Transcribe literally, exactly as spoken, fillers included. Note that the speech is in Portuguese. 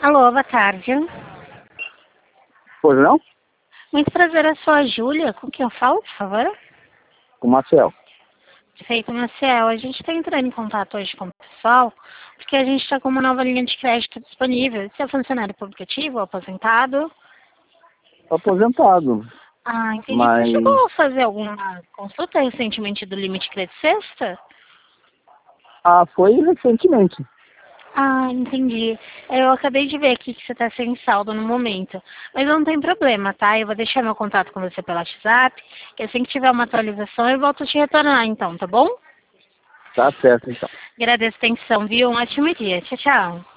Alô, boa tarde. Pois não? Muito prazer, eu sou a Júlia. Com quem eu falo, por favor? Com o Marcel. Perfeito, Marcel. A gente está entrando em contato hoje com o pessoal, porque a gente está com uma nova linha de crédito disponível. Você é funcionário público ativo ou aposentado? Aposentado. Ah, entendi. Mas. Você chegou a fazer alguma consulta recentemente do limite crédito sexta? Ah, foi recentemente. Ah, entendi. Eu acabei de ver aqui que você está sem saldo no momento. Mas não tem problema, tá? Eu vou deixar meu contato com você pelo WhatsApp, que assim que tiver uma atualização eu volto a te retornar, então, tá bom? Tá certo, então. Agradeço a atenção, viu? Um ótimo dia. Tchau, tchau.